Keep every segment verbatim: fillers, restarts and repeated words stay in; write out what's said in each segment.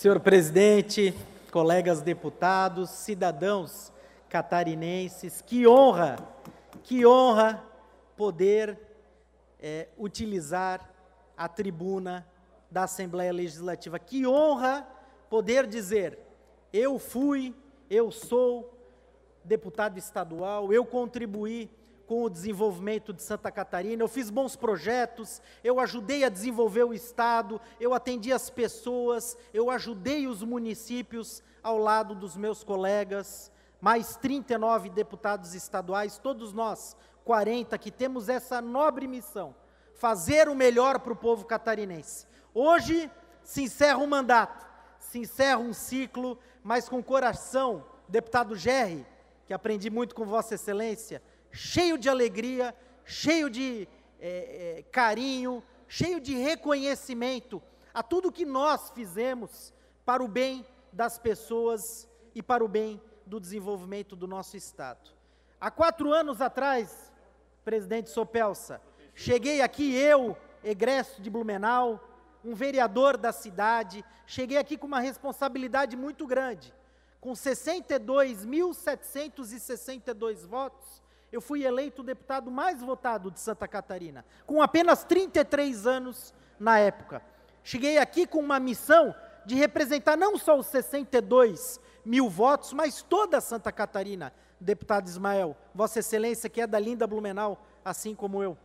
Senhor presidente, colegas deputados, cidadãos catarinenses, que honra, que honra poder é, utilizar a tribuna da Assembleia Legislativa. Que honra poder dizer, eu fui, eu sou deputado estadual, eu contribuí com o desenvolvimento de Santa Catarina, eu fiz bons projetos, eu ajudei a desenvolver o Estado, eu atendi as pessoas, eu ajudei os municípios ao lado dos meus colegas, mais trinta e nove deputados estaduais, todos nós, quarenta, que temos essa nobre missão, fazer o melhor para o povo catarinense. Hoje se encerra um mandato, se encerra um ciclo, mas com coração, deputado Gerry, que aprendi muito com Vossa Excelência, cheio de alegria, cheio de é, é, carinho, cheio de reconhecimento a tudo que nós fizemos para o bem das pessoas e para o bem do desenvolvimento do nosso Estado. Há quatro anos atrás, presidente Sopelsa, cheguei aqui, eu, egresso de Blumenau, um vereador da cidade, cheguei aqui com uma responsabilidade muito grande, com sessenta e dois mil setecentos e sessenta e dois votos, eu fui eleito o deputado mais votado de Santa Catarina, com apenas trinta e três anos na época. Cheguei aqui com uma missão de representar não só os sessenta e dois mil votos, mas toda Santa Catarina, deputado Ismael, Vossa Excelência, que é da linda Blumenau, assim como eu.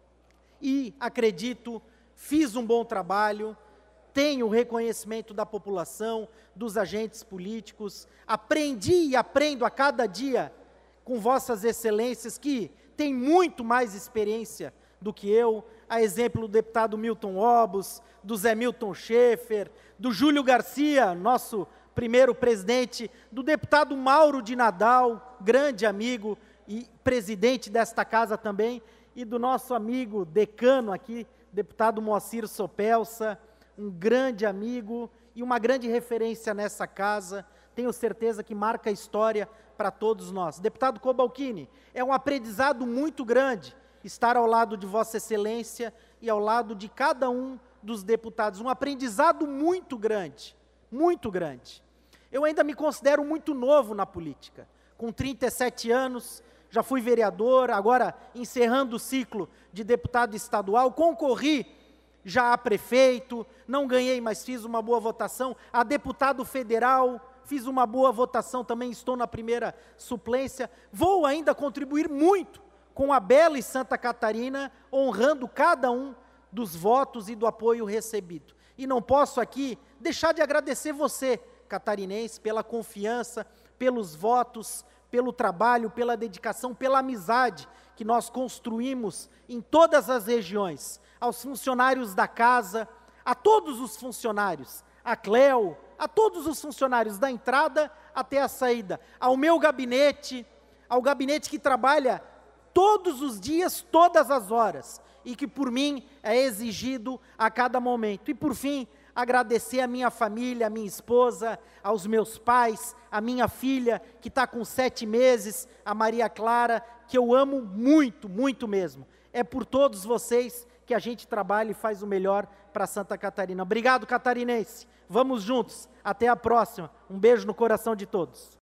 E, acredito, fiz um bom trabalho, tenho o reconhecimento da população, dos agentes políticos, aprendi e aprendo a cada dia com Vossas Excelências, que tem muito mais experiência do que eu, a exemplo do deputado Milton Obos, do Zé Milton Schaefer, do Júlio Garcia, nosso primeiro presidente, do deputado Mauro de Nadal, grande amigo e presidente desta casa também, e do nosso amigo decano aqui, deputado Moacir Sopelsa, um grande amigo e uma grande referência nessa casa, tenho certeza que marca a história para todos nós. Deputado Cobalcini, é um aprendizado muito grande estar ao lado de Vossa Excelência e ao lado de cada um dos deputados, um aprendizado muito grande, muito grande. Eu ainda me considero muito novo na política, com trinta e sete anos, já fui vereador, agora encerrando o ciclo de deputado estadual, concorri já a prefeito, não ganhei, mas fiz uma boa votação, a deputado federal, fiz uma boa votação também, estou na primeira suplência, vou ainda contribuir muito com a bela e Santa Catarina, honrando cada um dos votos e do apoio recebido. E não posso aqui deixar de agradecer você, catarinense, pela confiança, pelos votos, pelo trabalho, pela dedicação, pela amizade que nós construímos em todas as regiões, aos funcionários da casa, a todos os funcionários, a Cleo, a todos os funcionários da entrada até a saída, ao meu gabinete, ao gabinete que trabalha todos os dias, todas as horas, e que por mim é exigido a cada momento. E por fim, agradecer a minha família, a minha esposa, aos meus pais, a minha filha, que está com sete meses, a Maria Clara, que eu amo muito, muito mesmo. É por todos vocês que a gente trabalha e faz o melhor para Santa Catarina. Obrigado, catarinense. Vamos juntos. Até a próxima. Um beijo no coração de todos.